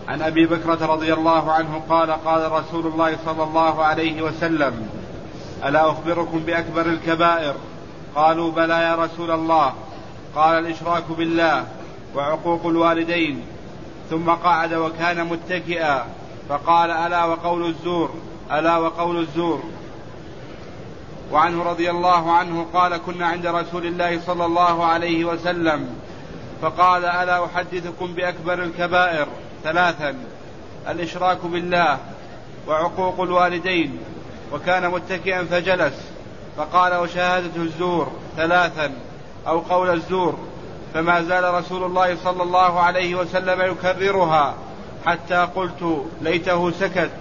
عن أبي بكرة رضي الله عنه قال قال رسول الله صلى الله عليه وسلم: ألا أخبركم بأكبر الكبائر؟ قالوا: بلى يا رسول الله. قال: الإشراك بالله وعقوق الوالدين. ثم قعد وكان متكئا فقال: ألا وقول الزور، ألا وقول الزور. وعنه رضي الله عنه قال: كنا عند رسول الله صلى الله عليه وسلم فقال: ألا أحدثكم بأكبر الكبائر؟ 3: الإشراك بالله وعقوق الوالدين. وكان متكئا فجلس فقال: وشهادة الزور 3 أو قول الزور. فما زال رسول الله صلى الله عليه وسلم يكررها حتى قلت ليته سكت.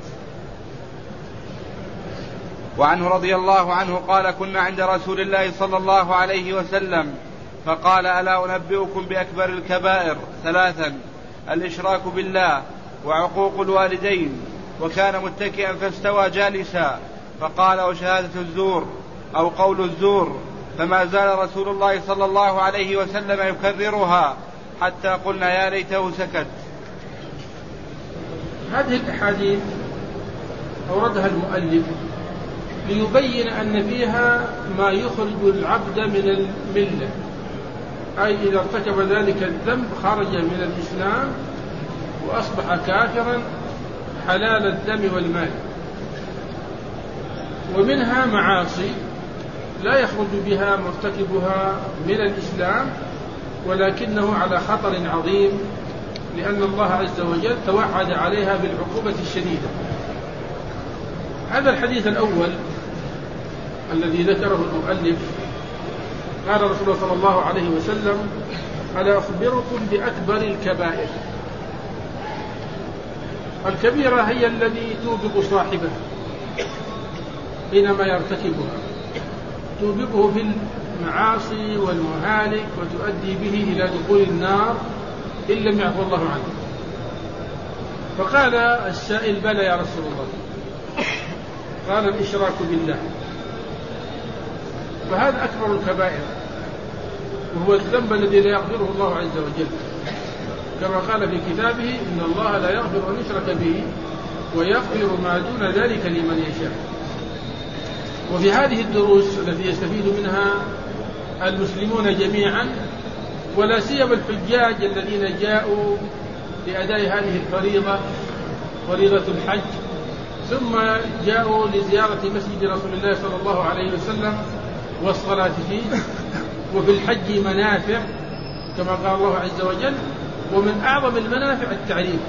وعنه رضي الله عنه قال: كنا عند رسول الله صلى الله عليه وسلم فقال: ألا أنبئكم بأكبر الكبائر؟ 3: الإشراك بالله وعقوق الوالدين. وكان متكئا فاستوى جالسا فقال: وشهادة الزور أو قول الزور. فما زال رسول الله صلى الله عليه وسلم يكررها حتى قلنا يا ليته سكت. هذه الأحاديث أوردها المؤلف ليبين أن فيها ما يخرج العبد من الملة، أي إذا ارتكب ذلك الذنب خرج من الإسلام وأصبح كافرا حلال الدم والمال. ومنها معاصي لا يخرج بها مرتكبها من الإسلام ولكنه على خطر عظيم، لأن الله عز وجل توعد عليها بالعقوبة الشديدة. هذا الحديث الأول الذي ذكره المؤلف قال رسول الله صلى الله عليه وسلم: ألا أخبركم بأكبر الكبائر؟ الكبيرة هي الذي توبق صاحبه حينما يرتكبها، توبقه في المعاصي والمهالك وتؤدي به إلى دخول النار إن لم يعفو الله عنه. فقال السائل: بلى يا رسول الله. قال: الإشراك بالله. فهذا أكبر الكبائر، وهو الذنب الذي لا يغفره الله عز وجل، كما قال في كتابه: إن الله لا يغفر أن يشرك به ويغفر ما دون ذلك لمن يشاء. وفي هذه الدروس التي يستفيد منها المسلمون جميعا، ولا سيما الحجاج الذين جاءوا لأداء هذه الفريضة، فريضة الحج، ثم جاءوا لزيارة مسجد رسول الله صلى الله عليه وسلم والصلاة فيه. وفي الحج منافع كما قال الله عز وجل، ومن أعظم المنافع التعليم.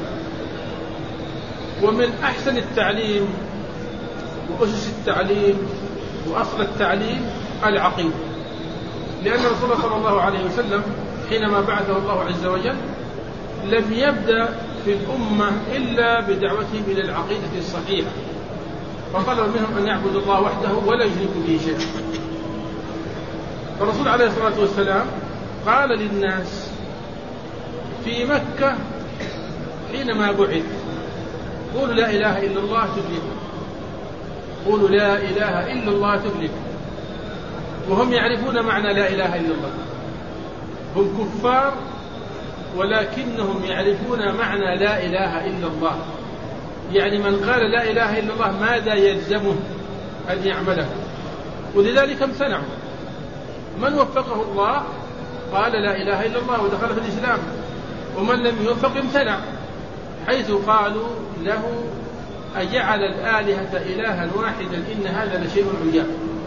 ومن أحسن التعليم وأسس التعليم وأصل التعليم العقيدة، لأن رسول الله صلى الله عليه وسلم حينما بعثه الله عز وجل لم يبدأ في الأمة إلا بدعوتهم إلى العقيدة الصحيحة، فطلب منهم أن يعبدوا الله وحده ولا يشركوا به شيئا. فالرسول عليه الصلاة والسلام قال للناس في مكة حينما بعث: قولوا لا إله إلا الله تفلحوا، قولوا لا إله إلا الله تفلحوا. وهم يعرفون معنى لا إله إلا الله، هم كفار ولكنهم يعرفون معنى لا إله إلا الله. يعني من قال لا إله إلا الله ماذا يلزمه أن يعمله، ولذلك امتنعوا. من وفقه الله قال لا إله إلا الله ودخل في الإسلام، ومن لم يوفق امتنع، حيث قالوا له: أجعل الآلهة إلها واحدا إن هذا لشيء عجاب.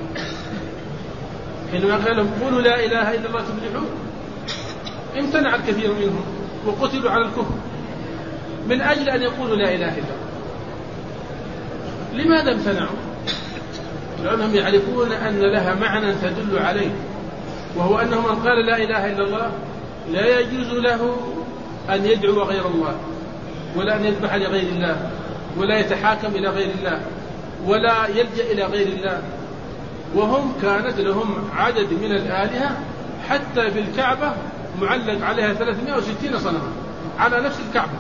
حينما قال لهم قولوا لا إله إلا الله تفلحوا امتنع الكثير منهم وقتلوا على الكفر من أجل أن يقولوا لا إله إلا الله. لماذا امتنعوا؟ لأنهم يعرفون أن لها معنى تدل عليه، وهو أنه من قال لا إله إلا الله لا يجوز له أن يدعو غير الله، ولا أن يذبح لغير الله، ولا يتحاكم إلى غير الله، ولا يلجأ إلى غير الله. وهم كانت لهم عدد من الآلهة، حتى في الكعبة معلق عليها 360 صنما على نفس الكعبة.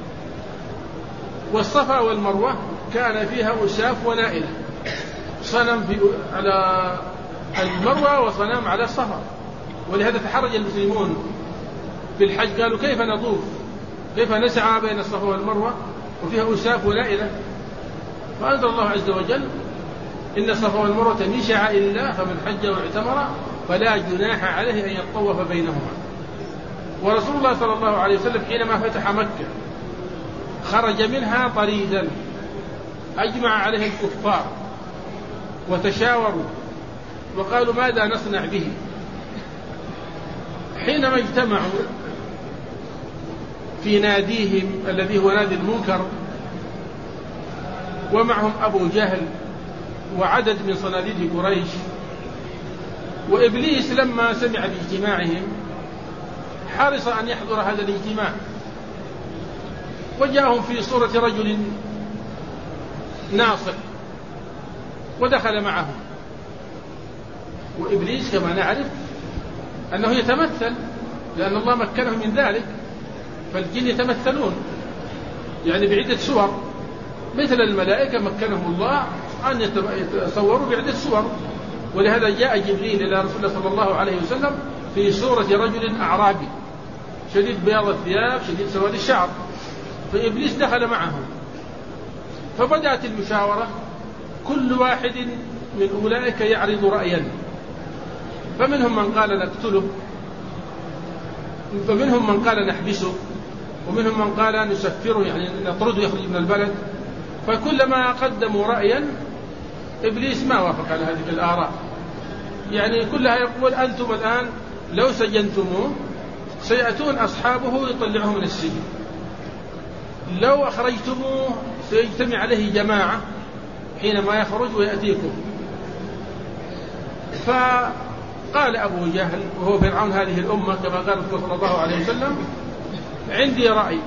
والصفا والمروة كان فيها أساف ونائلة، صنم على المروة وصنم على الصفا. ولهذا تحرج المسلمون في الحج، قالوا: كيف نطوف كيف نسعى بين الصفا والمروة وفيها أساف ولائلة؟ فأنزل الله عز وجل إن الصفا والمروة من شعائر الله فمن حج واعتمر فلا جناح عليه أن يطوف بينهما. ورسول الله صلى الله عليه وسلم حينما فتح مكة خرج منها طريدا أجمع عليه الكفار وتشاوروا وقالوا ماذا نصنع به. حينما اجتمعوا في ناديهم الذي هو نادي المنكر ومعهم أبو جهل وعدد من صناديد قريش، وإبليس لما سمع باجتماعهم حرص أن يحضر هذا الاجتماع، وجاءهم في صورة رجل ناصح ودخل معهم. وإبليس كما نعرف أنه يتمثل، لأن الله مكنه من ذلك، فالجن يتمثلون يعني بعدة صور، مثل الملائكة مكنهم الله أن يتصوروا بعدة صور. ولهذا جاء جبريل إلى رسول الله صلى الله عليه وسلم في صورة رجل أعرابي شديد بياض الثياب شديد سواد الشعر، فإبليس دخل معهم. فبدأت المشاورة، كل واحد من أولئك يعرض رأيا، فمنهم من قال نقتله، فمنهم من قال نحبسه، ومنهم من قال نسفره يعني نطرده يخرج من البلد. فكلما قدموا رأيا إبليس ما وافق على هذه الآراء، يعني كلها يقول أنتم الآن لو سجنتموه سيأتون أصحابه يطلعه من السجن، لو أخرجتموه سيجتمع عليه جماعة حينما يخرج ويأتيكم. فقال أبو جهل وهو فرعون هذه الأمة كما قال صلى الله عليه وسلم عندي رأي.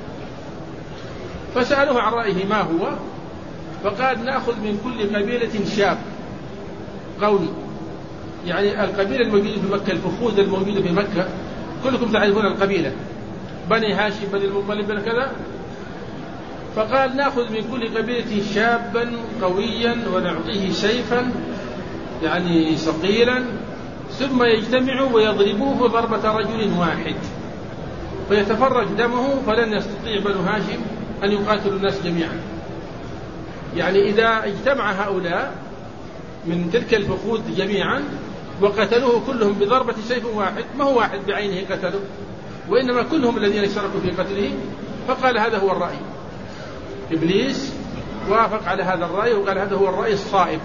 فسألوه عن رأيه ما هو، فقال نأخذ من كل قبيلة شاب قوي، يعني القبيلة الموجودة في مكة، الفخوذ الموجودة في مكة كلكم تعرفون القبيلة، بني هاشم بني المطلب بن كذا. فقال نأخذ من كل قبيلة شابا قويا ونعطيه سيفا يعني ثقيلا، ثم يجتمعوا ويضربوه ضربة رجل واحد فيتفرج دمه، فلن يستطيع بنو هاشم أن يقاتلوا الناس جميعا. يعني إذا اجتمع هؤلاء من تلك الفخوذ جميعا وقتلوه كلهم بضربة سيف واحد، ما هو واحد بعينه قتله، وإنما كلهم الذين اشتركوا في قتله. فقال هذا هو الرأي. إبليس وافق على هذا الرأي وقال هذا هو الرأي الصائب.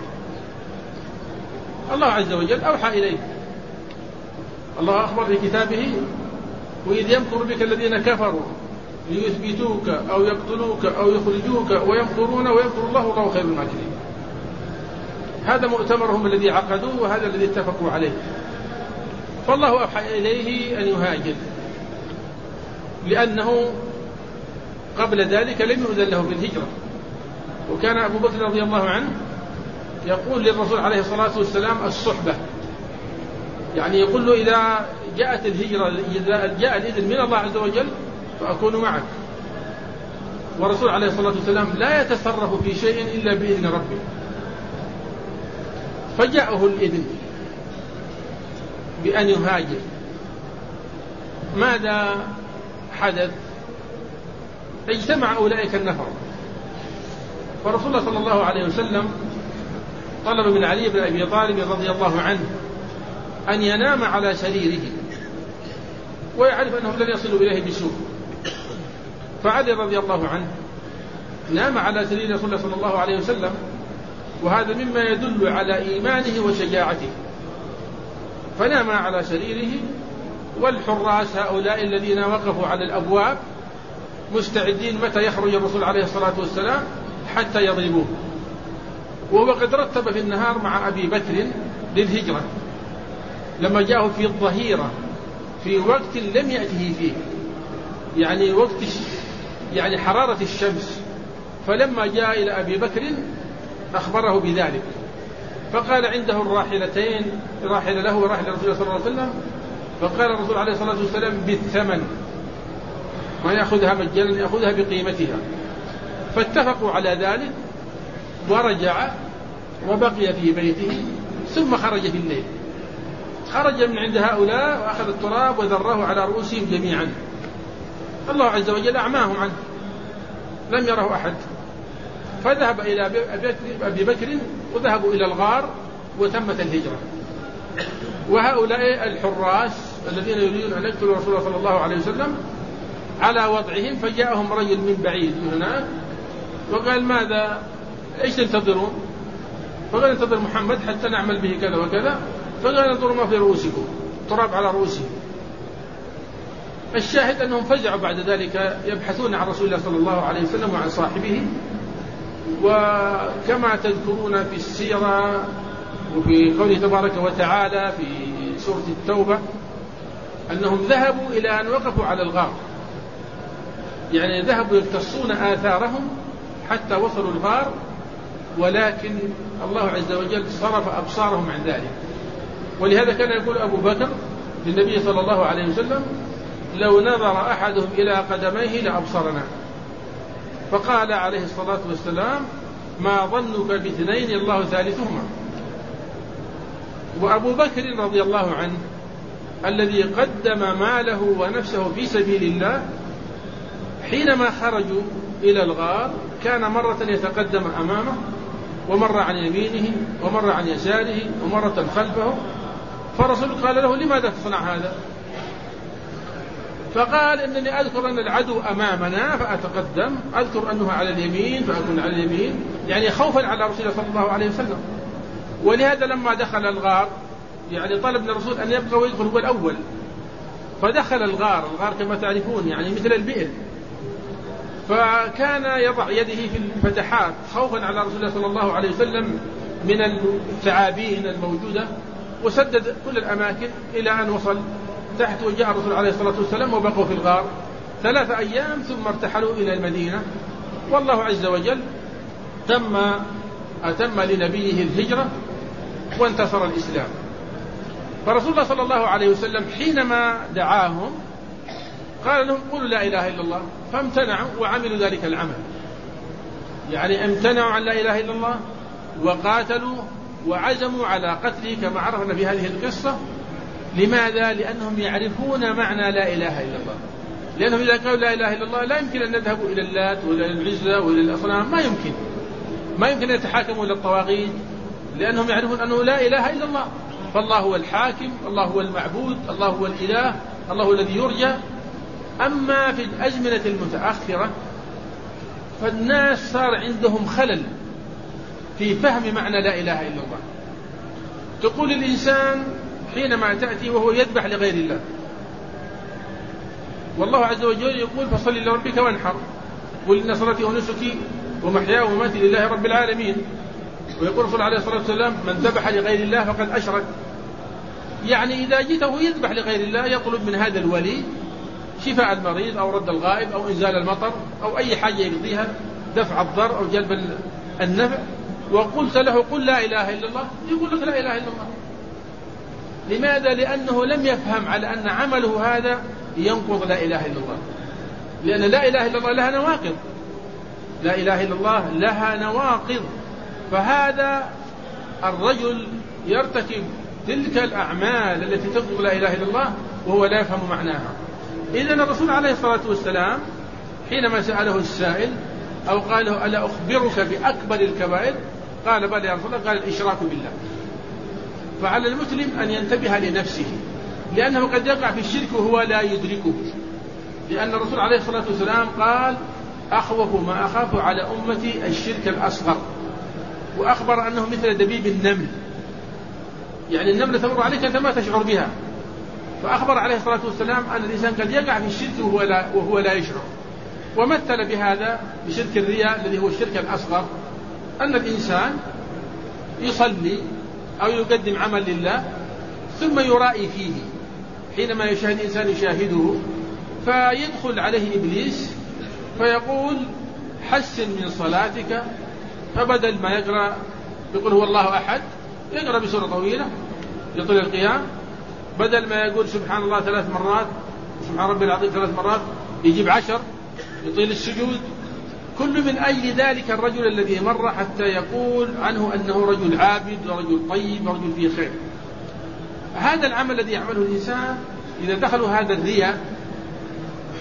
الله عز وجل أوحى إليه، الله أخبر في كتابه وإذ يمكر بك الذين كفروا ليثبتوك أو يقتلوك أو يخرجوك ويمكرون ويمكر الله والله خير الماكرين. هذا مؤتمرهم الذي عقدوه وهذا الذي اتفقوا عليه. فالله أوحى إليه أن يهاجر، لأنه قبل ذلك لم يؤذن له بالهجرة. وكان أبو بكر رضي الله عنه يقول للرسول عليه الصلاة والسلام الصحبة، يعني يقول له إذا جاءت الهجرة إذا جاء الإذن من الله عز وجل فأكون معك. ورسول عليه الصلاة والسلام لا يتصرف في شيء إلا بإذن ربه. فجاءه الإذن بأن يهاجر. ماذا حدث؟ اجتمع أولئك النفر، فرسول الله صلى الله عليه وسلم طلب من علي بن أبي طالب رضي الله عنه أن ينام على سريره ويعرف أنهم لن يصلوا إليه بسوء. فعلي رضي الله عنه نام على سرير رسول الله صلى الله عليه وسلم، وهذا مما يدل على إيمانه وشجاعته. فنام على سريره، والحراس هؤلاء الذين وقفوا على الأبواب مستعدين متى يخرج الرسول عليه الصلاة والسلام حتى يضربوه. وهو قد رتب في النهار مع أبي بكر للهجرة، لما جاءه في الظهيرة في وقت لم يأته فيه، يعني وقت يعني حرارة الشمس. فلما جاء إلى أبي بكر أخبره بذلك، فقال عنده الراحلتين، راحل له وراحل رسول الله صلى الله عليه وسلم. فقال الرسول عليه الصلاة والسلام بالثمن، ما يأخذها مجانا يأخذها بقيمتها. فاتفقوا على ذلك، ورجع وبقي في بيته، ثم خرج في الليل، خرج من عند هؤلاء وأخذ التراب وذره على رؤوسهم جميعا. الله عز وجل أعماهم عنه، لم يره أحد. فذهب إلى أبي بكر وذهبوا إلى الغار وتمت الهجرة. وهؤلاء الحراس الذين يريدون أن يقتلوا رسول الله صلى الله عليه وسلم على وضعهم، فجاءهم رجل من بعيد من هناك وقال ماذا إيش تنتظرون؟ فقال انتظر محمد حتى نعمل به كذا وكذا. فقال انظروا ما في رؤوسكم، تراب على رؤوسهم. الشاهد أنهم فزعوا بعد ذلك يبحثون عن رسول الله صلى الله عليه وسلم وعن صاحبه. وكما تذكرون في السيرة وفي قوله تبارك وتعالى في سورة التوبة أنهم ذهبوا إلى أن وقفوا على الغار، يعني ذهبوا يقتصون آثارهم حتى وصلوا الغار، ولكن الله عز وجل صرف أبصارهم عن ذلك. ولهذا كان يقول أبو بكر للنبي صلى الله عليه وسلم لو نظر أحدهم إلى قدميه لأبصرنا. فقال عليه الصلاة والسلام ما ظنك باثنين الله ثالثهما. وأبو بكر رضي الله عنه الذي قدم ماله ونفسه في سبيل الله حينما خرجوا إلى الغار كان مرة يتقدم أمامه ومرة عن يمينه ومرة عن يساره ومرة خلفه. فرسول قال له لماذا تصنع هذا؟ فقال إنني أذكر أن العدو أمامنا فأتقدم، أذكر أنه على اليمين فأكون على اليمين، يعني خوفا على رسول الله صلى الله عليه وسلم. ولهذا لما دخل الغار يعني طلب من الرسول أن يبقى ويدخل هو الأول، فدخل الغار كما تعرفون يعني مثل البئر، فكان يضع يده في الفتحات خوفا على رسول الله صلى الله عليه وسلم من الثعابين الموجودة، وسدد كل الأماكن إلى أن وصل تحت. وجاء الرسول عليه الصلاة والسلام وبقوا في الغار 3 أيام ثم ارتحلوا إلى المدينة. والله عز وجل أتم لنبيه الهجرة وانتصر الإسلام. فرسول الله صلى الله عليه وسلم حينما دعاهم قال لهم قولوا لا إله إلا الله، فامتنعوا وعملوا ذلك العمل، يعني امتنعوا عن لا إله إلا الله وقاتلوا وعزموا على قتله كما عرفنا في هذه القصة. لماذا؟ لأنهم يعرفون معنى لا إله إلا الله، لأنهم إذا قالوا لا إله إلا الله لا يمكن أن نذهبوا إلى اللات وإلى العزى وإلى الأصنام، ما يمكن أن يتحاكموا إلى الطواغيت، لأنهم يعرفون أنه لا إله إلا الله. فالله هو الحاكم، الله هو المعبود، الله هو الإله، الله هو الذي يرجى. أما في الأزمنة المتأخرة فالناس صار عندهم خلل في فهم معنى لا إله إلا الله. تقول الإنسان حينما تأتي وهو يذبح لغير الله، والله عز وجل يقول فصل لربك وانحر، قل إن صلاتي ونسكي ومحياي ومماتي لله رب العالمين. ويقول الرسول عليه الصلاة والسلام من ذبح لغير الله فقد أشرك. يعني إذا جئته يذبح لغير الله يطلب من هذا الولي شفاء المريض أو رد الغائب أو إنزال المطر أو أي حاجة يقضيها، دفع الضر أو جلب النفع، وقلت له قل لا إله إلا الله يقول لك لا إله إلا الله. لماذا؟ لأنه لم يفهم على أن عمله هذا ينقض لا إله إلا الله، لأن لا إله إلا الله لها نواقض، لا إله إلا الله لها نواقض. فهذا الرجل يرتكب تلك الأعمال التي تنقض لا إله إلا الله وهو لا يفهم معناها. إذن الرسول عليه الصلاة والسلام حينما سأله السائل أو قال له ألا أخبرك بأكبر الكبائر قال بلى يا رسول الله، قال الإشراك بالله. فعلى المسلم أن ينتبه لنفسه، لأنه قد يقع في الشرك وهو لا يدركه، لأن الرسول عليه الصلاة والسلام قال أخوف ما أخاف على أمتي الشرك الأصغر، وأخبر أنه مثل دبيب النمل، يعني النملة تمر عليك أنت ما تشعر بها. فأخبر عليه الصلاة والسلام أن الإنسان قد يقع في الشرك وهو لا يشعر. ومثل بهذا بشرك الرياء الذي هو الشرك الأصغر، أن الإنسان يصلي أو يقدم عمل لله ثم يرائي فيه، حينما يشاهد إنسان يشاهده فيدخل عليه إبليس فيقول حسن من صلاتك، فبدل ما يقرأ يقول هو الله أحد يقرأ بسورة طويلة يطيل القيام، بدل ما يقول سبحان الله 3 مرات سبحان ربي العظيم 3 مرات يجيب 10 يطيل السجود. كل من أجل ذلك الرجل الذي مر حتى يقول عنه أنه رجل عابد ورجل طيب ورجل فيه خير. هذا العمل الذي يعمله الإنسان إذا دخلوا هذا الرياء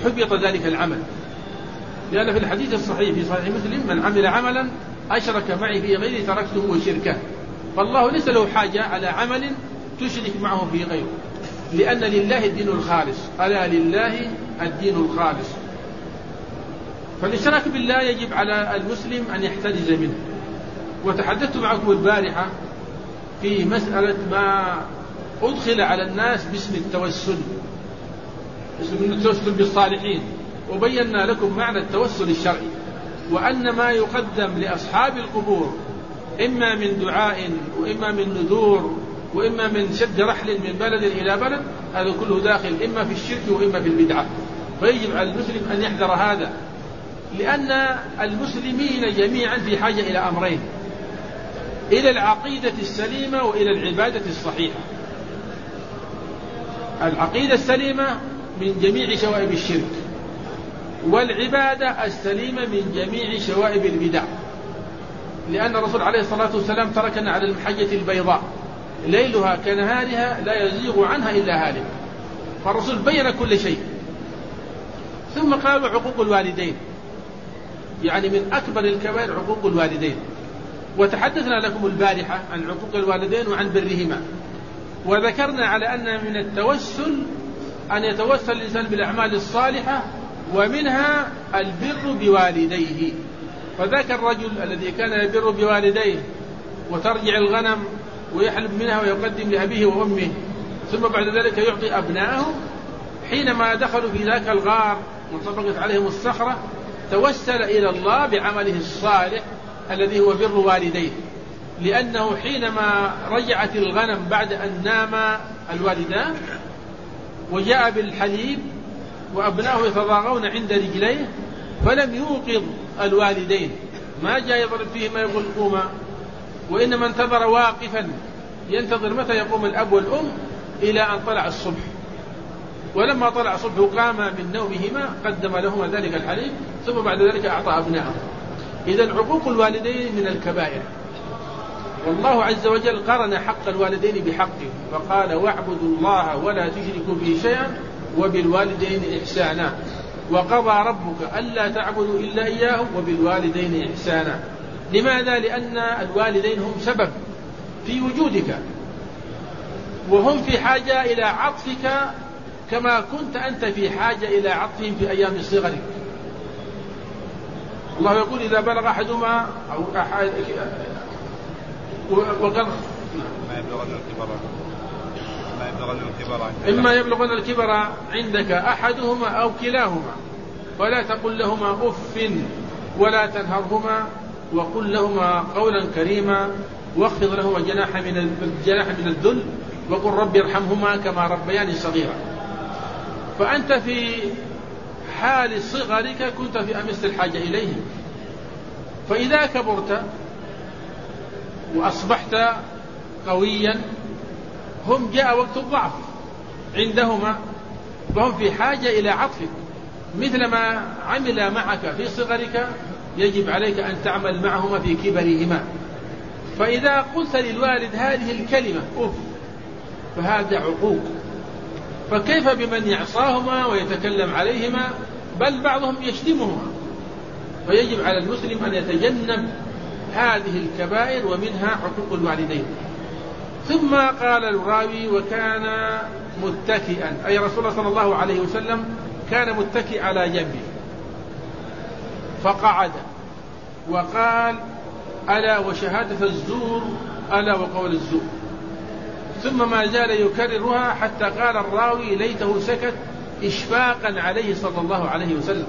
حبط ذلك العمل، لأن في الحديث الصحيح في صحيح مسلم: من عمل عملا أشرك معي في غيره تركته وشركه. فالله ليس له حاجة على عمل تشرك معه في غيره، لأن لله الدين الخالص، ألا لله الدين الخالص. فالإشراك بالله يجب على المسلم أن يحترز منه. وتحدثت معكم البارحة في مسألة ما أدخل على الناس باسم التوسل، اسم التوسل بالصالحين، وبينا لكم معنى التوسل الشرعي، وأن ما يقدم لأصحاب القبور إما من دعاء وإما من نذور وإما من شد رحل من بلد إلى بلد، هذا كله داخل إما في الشرك وإما في البدعة. فيجب على المسلم أن يحذر هذا، لأن المسلمين جميعا في حاجة إلى أمرين: إلى العقيدة السليمة وإلى العبادة الصحيحة. العقيدة السليمة من جميع شوائب الشرك، والعبادة السليمة من جميع شوائب البدع، لأن الرسول عليه الصلاة والسلام تركنا على المحجة البيضاء ليلها كنهارها لا يزيغ عنها إلا هالك. فالرسول بين كل شيء. ثم قالوا عقوق الوالدين، يعني من أكبر الكبائر عقوق الوالدين. وتحدثنا لكم البارحة عن عقوق الوالدين وعن برهما، وذكرنا على أن من التوسل أن يتوسل الإنسان بالأعمال الصالحة، ومنها البر بوالديه. فذاك الرجل الذي كان يبر بوالديه وترجع الغنم ويحلب منها ويقدم لأبيه وأمه، ثم بعد ذلك يعطي أبنائه، حينما دخلوا في ذاك الغار وانطبقت عليهم الصخرة توسل إلى الله بعمله الصالح الذي هو بر والديه، لأنه حينما رجعت الغنم بعد أن نام الوالدان وجاء بالحليب وأبنائه يتضاغون عند رجليه فلم يوقظ الوالدين، ما جاء يضرب فيهما يقول قوما، وإنما انتظر واقفا ينتظر متى يقوم الأب والأم إلى أن طلع الصبح. ولما طلع الصبح قام من نومهما قدم لهما ذلك الحليب، ثم بعد ذلك أعطى أبنائه. إذن عقوق الوالدين من الكبائر، والله عز وجل قرن حق الوالدين بحقه فقال: واعبدوا الله ولا تشركوا به شيئا وبالوالدين إحسانا، وقضى ربك ألا تعبدوا إلا إياه وبالوالدين إحسانا. لماذا؟ لأن الوالدين هم سبب في وجودك، وهم في حاجة إلى عطفك كما كنت أنت في حاجة إلى عطفهم في أيام صغرك. الله يقول: إذا بلغ أحدهما أو أحد وقال إما يبلغن الكبر عندك أحدهما أو كلاهما فلا تقل لهما أف ولا تنهرهما وقل لهما قولا كريما واخفض لهما جناح من الذل وقل رب ارحمهما كما ربياني صغيرا. فأنت في حال صغرك كنت في أمس الحاجة إليهم، فإذا كبرت وأصبحت قويا هم جاء وقت الضعف عندهما، فهم في حاجة إلى عطفك مثل ما عمل معك في صغرك يجب عليك أن تعمل معهما في كبرهما. فإذا قلت للوالد هذه الكلمة أف فهذا عقوق، فكيف بمن يعصاهما ويتكلم عليهما، بل بعضهم يشتمهما. فيجب على المسلم أن يتجنب هذه الكبائر ومنها حقوق الوالدين. ثم قال الراوي: وكان متكئا، أي رسول الله صلى الله عليه وسلم كان متكئ على جنبه فقعد وقال: ألا وشهادة الزور، ألا وقول الزور. ثم ما زال يكررها حتى قال الراوي: ليته سكت إشفاقا عليه صلى الله عليه وسلم.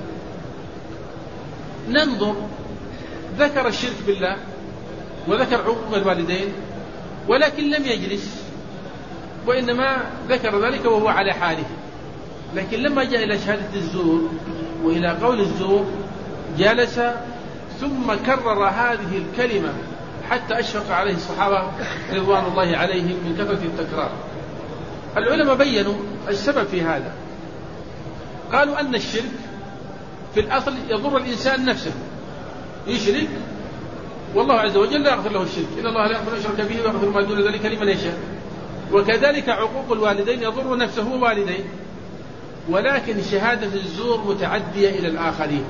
ننظر، ذكر الشرك بالله وذكر عقوق الوالدين ولكن لم يجلس، وإنما ذكر ذلك وهو على حاله. لكن لما جاء إلى شهادة الزور وإلى قول الزور جلس ثم كرر هذه الكلمة حتى أشفق عليه الصحابة رضوان الله عليهم من كثرة التكرار. العلماء بيّنوا السبب في هذا، قالوا أن الشرك في الأصل يضر الإنسان نفسه، يشرك والله عز وجل لا يغفر له الشرك، إن الله لا يغفر أن يشرك به ويغفر ما دون ذلك لمن يشاء. وكذلك عقوق الوالدين يضر نفسه ووالديه، ولكن شهادة الزور متعدية إلى الآخرين،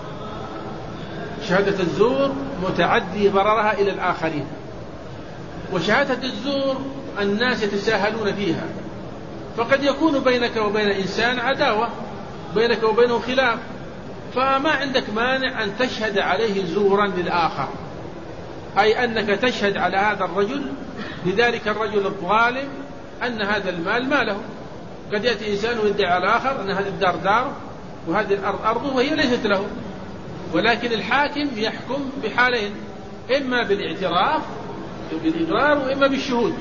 شهادة الزور متعدي ضررها إلى الآخرين. وشهادة الزور الناس يتساهلون فيها، فقد يكون بينك وبين إنسان عداوة، بينك وبينه خلاف، فما عندك مانع أن تشهد عليه زورا للآخر، أي أنك تشهد على هذا الرجل لذلك الرجل الظالم أن هذا المال ماله. قد يأتي إنسان ويدعي على الآخر أن هذه الدار داره وهذه الأرض أرضه وهي ليست له، ولكن الحاكم يحكم بحالين، إما بالاعتراف بالإقرار وإما بالشهود.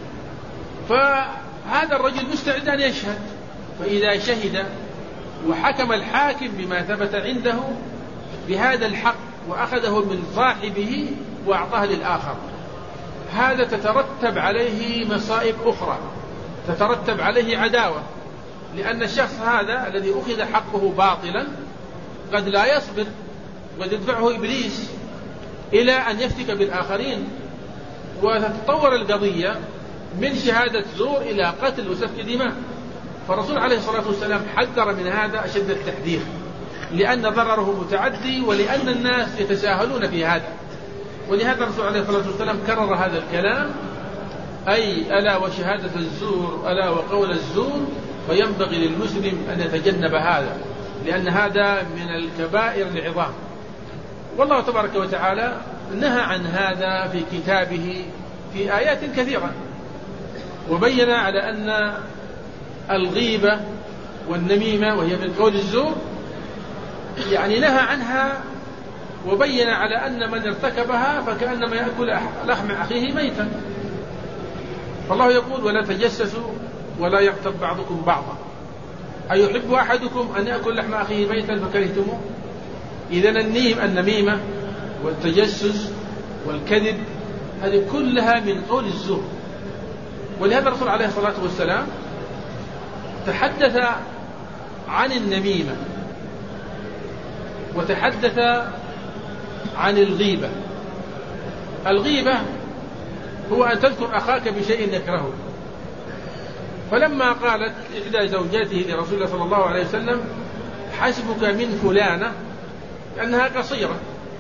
فهذا الرجل مستعد أن يشهد، فإذا شهد وحكم الحاكم بما ثبت عنده بهذا الحق وأخذه من صاحبه وأعطاه للآخر، هذا تترتب عليه مصائب أخرى، تترتب عليه عداوة، لأن الشخص هذا الذي أخذ حقه باطلا قد لا يصبر، قد يدفعه إبليس إلى أن يفتك بالآخرين، وتتطور القضية من شهادة زور إلى قتل وسفك دماء. فالرسول عليه الصلاة والسلام حذر من هذا أشد التحذير، لأن ضرره متعدي ولأن الناس يتساهلون في هذا. ولهذا الرسول عليه الصلاة والسلام كرر هذا الكلام، أي ألا وشهادة الزور ألا وقول الزور، وينبغي للمسلم أن يتجنب هذا، لأن هذا من الكبائر العظام. والله تبارك وتعالى نهى عن هذا في كتابه في آيات كثيرة، وبين على أن الغيبة والنميمة وهي من قول الزور يعني نهى عنها، وبين على أن من ارتكبها فكأنما يأكل لحم أخيه ميتا. فالله يقول ولا تجسسوا ولا يغتب بعضكم بعضا، أيحب أحدكم أن يأكل لحم أخيه ميتا فكرهتموه؟ إذن النميمة والتجسس والكذب هذه كلها من قول الزور. ولهذا الرسول عليه الصلاة والسلام تحدث عن النميمة وتحدث عن الغيبة. الغيبة هو أن تذكر أخاك بشيء يكرهه. فلما قالت إحدى زوجاته لرسول الله صلى الله عليه وسلم حسبك من فلانة لأنها قصيرة،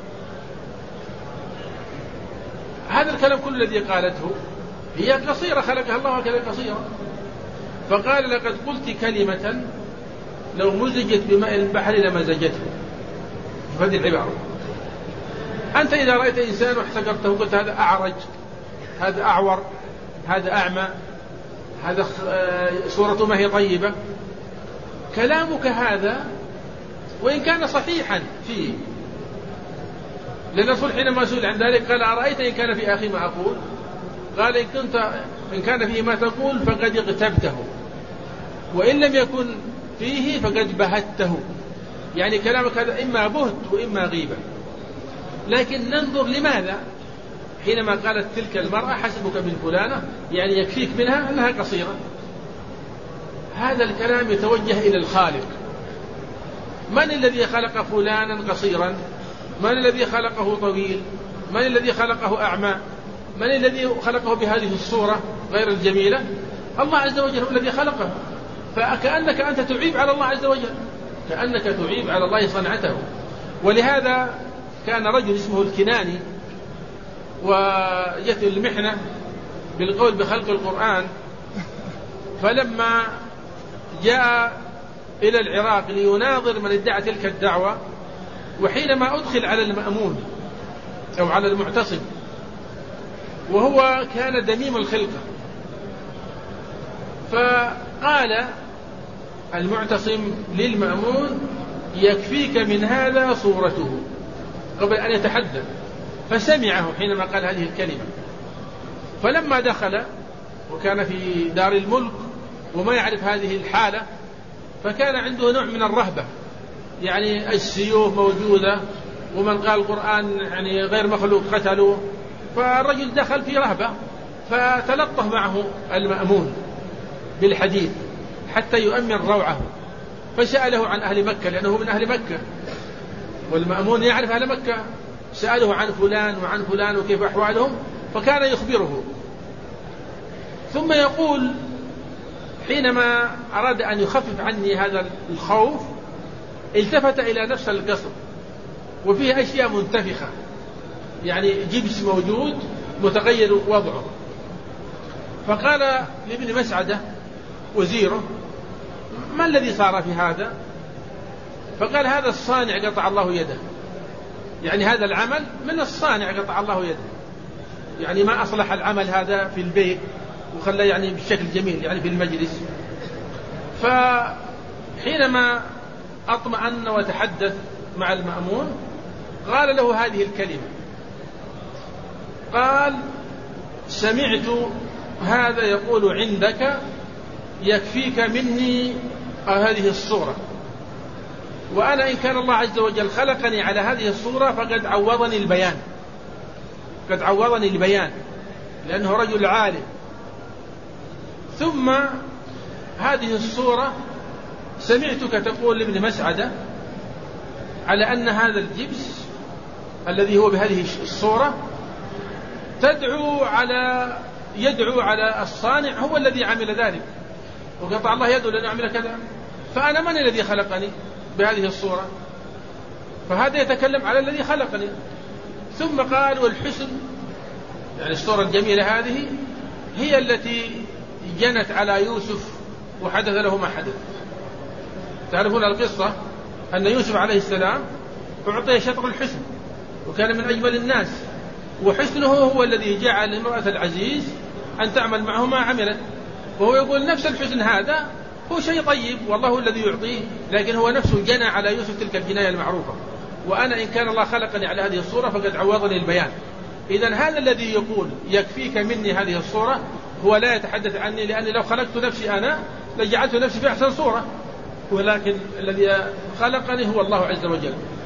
هذا الكلام كل الذي قالته هي قصيرة، خلقها الله هكذا قصيرة. فقال لقد قلت كلمة لو مزجت بماء البحر لمزجته. هذه العبارة. أنت إذا رأيت إنسان واحتقرته قلت هذا أعرج، هذا أعور، هذا أعمى، هذا صورته ما هي طيبة، كلامك هذا وإن كان صحيحا فيه، لأن الرسول حينما سئل عن ذلك قال أرأيت إن كان في أخي ما أقول؟ قال إن كان فيه ما تقول فقد اغتبته، وإن لم يكن فيه فقد بهته. يعني كلامك هذا إما بهت وإما غيبة. لكن ننظر لماذا حينما قالت تلك المرأة حسبك من فلانة، يعني يكفيك منها أنها قصيرة. هذا الكلام يتوجه إلى الخالق. من الذي خلق فلانا قصيرا؟ من الذي خلقه طويل؟ من الذي خلقه أعمى؟ من الذي خلقه بهذه الصورة غير الجميلة؟ الله عز وجل هو الذي خلقه. فكأنك أنت تعيب على الله عز وجل، كأنك تعيب على الله صنعته. ولهذا كان رجل اسمه الكناني وجت المحنة بالقول بخلق القرآن، فلما جاء إلى العراق ليناظر من ادعى تلك الدعوة، وحينما أدخل على المأمون أو على المعتصم وهو كان دميم الخلقة، فقال المعتصم للمأمون يكفيك من هذا صورته قبل أن يتحدث، فسمعه حينما قال هذه الكلمة. فلما دخل وكان في دار الملك وما يعرف هذه الحالة، فكان عنده نوع من الرهبة، يعني السيوف موجودة ومن قال القرآن يعني غير مخلوق قتلوه. فالرجل دخل في رهبة، فتلطف معه المأمون بالحديث حتى يؤمن روعه، فسأله عن أهل مكة لأنه من أهل مكة والمأمون يعرف أهل مكة، سأله عن فلان وعن فلان وكيف أحوالهم، فكان يخبره. ثم يقول حينما أراد أن يخفف عني هذا الخوف التفت إلى نفس القصر وفيه أشياء منتفخة، يعني جبس موجود متغير وضعه، فقال لابن مسعدة وزيره: ما الذي صار في هذا؟ فقال: هذا الصانع قطع الله يده، يعني هذا العمل من الصانع قطع الله يده، يعني ما أصلح العمل هذا في البيت وخلاه يعني بشكل جميل يعني في المجلس. فحينما أطمأن وتحدث مع المأمون قال له هذه الكلمة، قال: سمعت هذا يقول عندك يكفيك مني هذه الصورة، وأنا إن كان الله عز وجل خلقني على هذه الصورة فقد عوضني البيان، قد عوضني البيان لأنه رجل عالم. ثم هذه الصورة سمعتك تقول لابن مسعدة على أن هذا الجبس الذي هو بهذه الصورة يدعو على الصانع هو الذي عمل ذلك، وقطع الله يده لأن أعمل كذا، فأنا من الذي خلقني بهذه الصورة؟ فهذا يتكلم على الذي خلقني. ثم قال: والحسن، يعني الصورة الجميلة هذه هي التي جنت على يوسف وحدث له ما حدث. تعرفون القصة أن يوسف عليه السلام أعطي شطر الحسن وكان من أجمل الناس، وحسنه هو الذي جعل امرأة العزيز أن تعمل معه ما عملت، وهو يقول نفس الحسن هذا هو شيء طيب والله الذي يعطيه، لكن هو نفسه جنى على يوسف تلك الجناية المعروفة، وأنا إن كان الله خلقني على هذه الصورة فقد عوضني البيان. إذن هذا الذي يقول يكفيك مني هذه الصورة هو لا يتحدث عني، لأني لو خلقت نفسي أنا لجعلت نفسي في أحسن صورة، ولكن الذي خلقني هو الله عز وجل.